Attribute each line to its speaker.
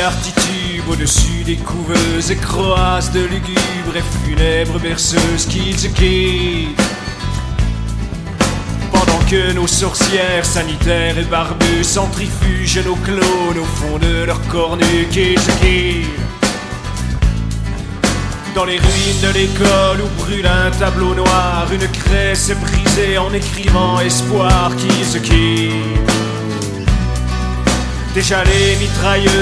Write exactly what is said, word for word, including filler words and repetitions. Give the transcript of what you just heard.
Speaker 1: poignards titubent au-dessus des couveuses et croasses de lugubres et funèbres berceuses qu'ils se quittent. Pendant que nos sorcières sanitaires et barbues centrifugent nos clones au fond de leurs cornues qu'ils se quittent. Dans les ruines de l'école où brûle un tableau noir, une craie s'est brisée en écrivant espoir qu'ils se quittent. Déjà les mitrailleuses